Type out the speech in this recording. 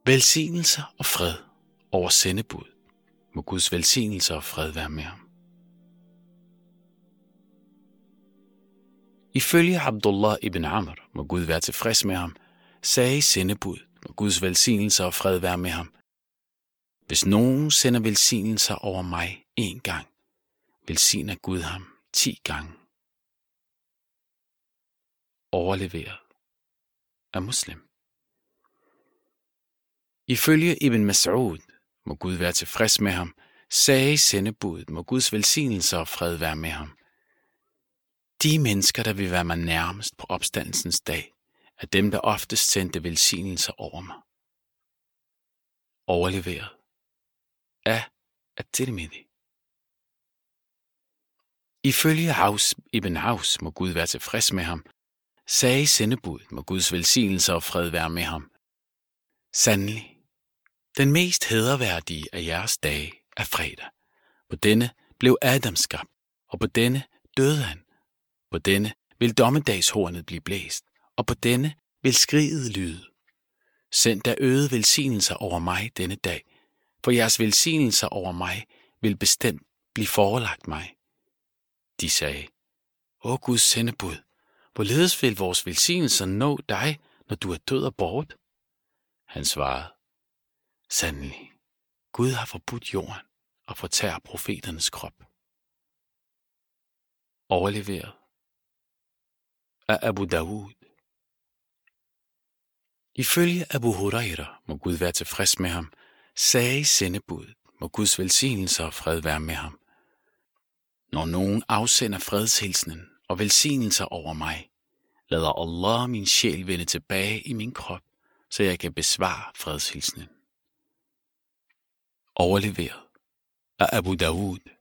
Velsignelser og fred over sendebud. Må Guds velsignelser og fred være med ham. Ifølge Abdullah ibn Amr, må Gud være tilfreds med ham, sagde sendebud, må Guds velsignelser og fred være med ham: Hvis nogen sender velsignelser over mig 1 gang, velsigner Gud ham 10 gange. Overleveret af Muslim. Ifølge Ibn Mas'ud, må Gud være tilfreds med ham, sagde sendebuddet, må Guds velsignelser og fred være med ham: De mennesker, der vil være mig nærmest på opstandelsens dag, er dem, der oftest sendte velsignelser over mig. Overleveret af At-Tirmidhi. Ifølge Haus ibn Haus, må Gud være tilfreds med ham, sagde sendebuddet, må Guds velsignelser og fred være med ham: Sandelig, den mest hæderværdige af jeres dage er fredag. På denne blev Adam skabt, og på denne døde han. På denne vil dommedagshornet blive blæst, og på denne vil skriget lyde. Send da øgede velsignelser over mig denne dag, for jeres velsignelser over mig vil bestemt blive forelagt mig. De sagde: Å Guds sendebud, hvorledes vil vores velsignelser nå dig, når du er død og bort? Han svarede: Sandelig, Gud har forbudt jorden og fortærer profeternes krop. Overleveret af Abu Dawud. Ifølge Abu Huraira, må Gud være tilfreds med ham, sagde sendebuddet, må Guds velsignelser og fred være med ham: Når nogen afsender fredshilsenen og velsignelser over mig, lader Allah min sjæl vende tilbage i min krop, så jeg kan besvare fredshilsenen. Overleveret af Abu Dawud.